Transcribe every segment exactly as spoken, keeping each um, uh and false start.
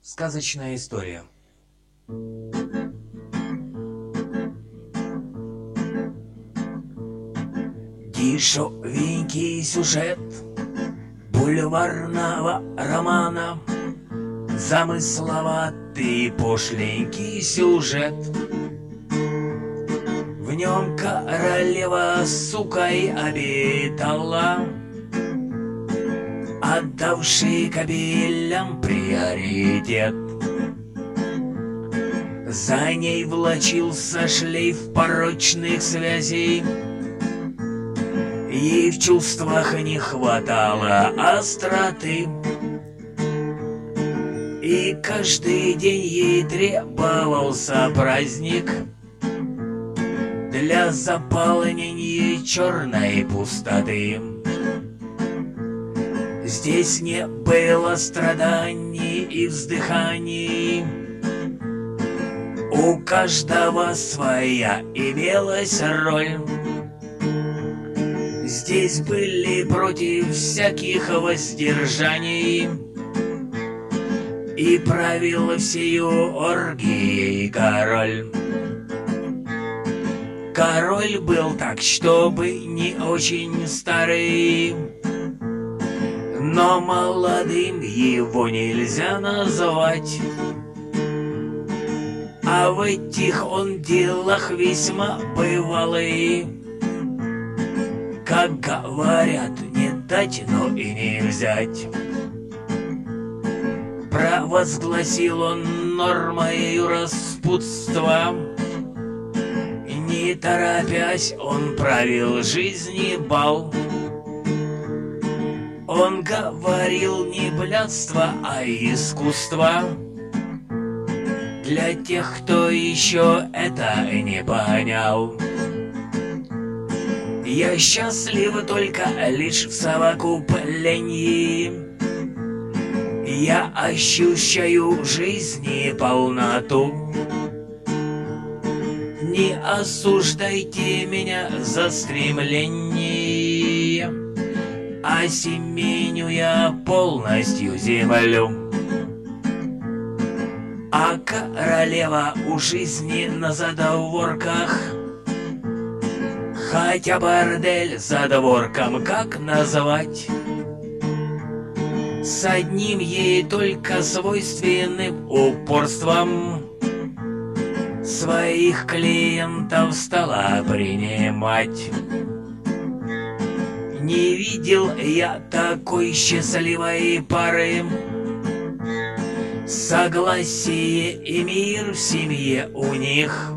Сказочная история. Дешевенький сюжет бульварного романа, замысловатый пошленький сюжет. В нем королева с сукой обитала, отдавший кобелям приоритет. За ней влачился шлейф порочных связей, ей в чувствах не хватало остроты, и каждый день ей требовался праздник для заполнения черной пустоты. Здесь не было страданий и вздыханий, у каждого своя имелась роль. Здесь были против всяких воздержаний, и правил всею оргией король. Король был так, чтобы не очень старый, но молодым его нельзя назвать. А в этих он делах весьма бывалый, как говорят, не дать, но и не взять. Провозгласил он нормой распутства, не торопясь он правил жизни бал. Он говорил не блядство, а искусство, для тех, кто еще это не понял. Я счастлив только лишь в совокуплении, я ощущаю в жизни полноту. Не осуждайте меня за стремление, а семеню я полностью землю. А королева у жизни на задворках, хотя бордель задворком как назвать? С одним ей только свойственным упорством своих клиентов стала принимать. Не видел я такой счастливой пары, согласие и мир в семье у них.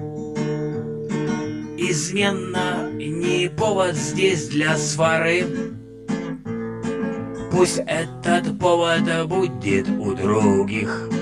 Измена не повод здесь для свары, пусть этот повод будет у других.